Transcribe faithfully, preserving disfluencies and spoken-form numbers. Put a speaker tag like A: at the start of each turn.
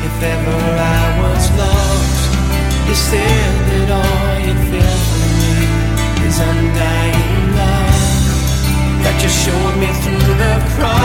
A: if ever I was lost. You said that all you'd feel for me is undying love, that you showed me through the cross.